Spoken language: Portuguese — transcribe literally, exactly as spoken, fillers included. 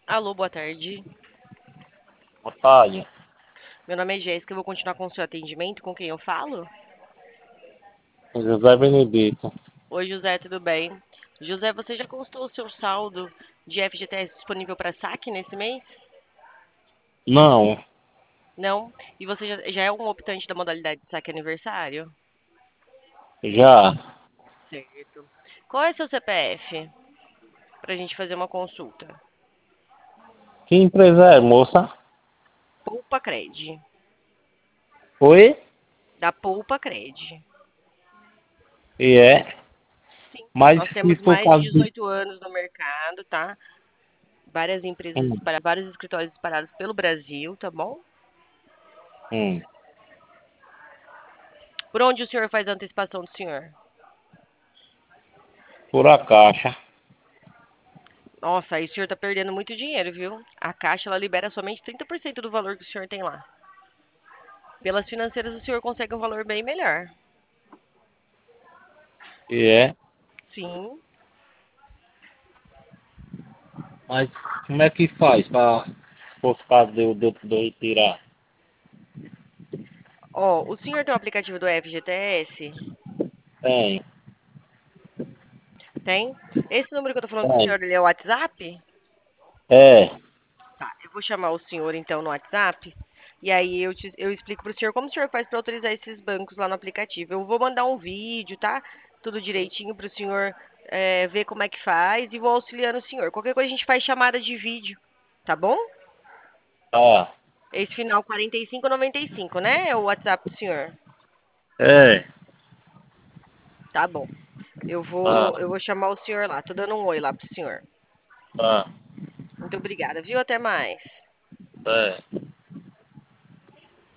Alô, boa tarde. Boa tarde. Meu nome é Jéssica, eu vou continuar com o seu atendimento. Com quem eu falo? José Benedito. Oi, José, tudo bem? José, você já consultou o seu saldo de F G T S disponível para saque nesse mês? Não, Não? E você já, já é um optante da modalidade de saque aniversário? já. Certo. Qual é seu C P F? Para a gente fazer uma consulta. Que empresa é, moça? Poupa Cred. Oi? Da Poupa Cred. E é? Sim. Mas Nós se temos for mais de caso de. dezoito anos no mercado, tá? Várias empresas Hum, espalhadas, vários escritórios espalhados pelo Brasil, tá bom? hum, Por onde o senhor faz a antecipação do senhor? por a caixa. Nossa, aí o senhor tá perdendo muito dinheiro, viu? A Caixa, ela libera somente trinta por cento do valor que o senhor tem lá. Pelas financeiras, o senhor consegue um valor bem melhor. E é? Sim. Mas como é que faz para se fosse caso de eu de, eu- de eu tirar? Ó, o senhor tem o aplicativo do F G T S? Tem, Tem? Esse número que eu tô falando com o tem. senhor, ele é o WhatsApp? É, Tá, eu vou chamar o senhor então no WhatsApp. E aí eu, te- eu explico pro senhor como o senhor faz para autorizar esses bancos lá no aplicativo. Eu vou mandar um vídeo, tá? Tudo direitinho pro senhor é, ver como é que faz e vou auxiliando o senhor. Qualquer coisa a gente faz chamada de vídeo, tá bom? tá. Esse final quarenta e cinco noventa e cinco, né? É o WhatsApp do senhor. É, Tá bom. Eu tá, vou, eu vou chamar o senhor lá. Tô dando um oi lá pro senhor. tá. Muito obrigada, viu? Até mais. É.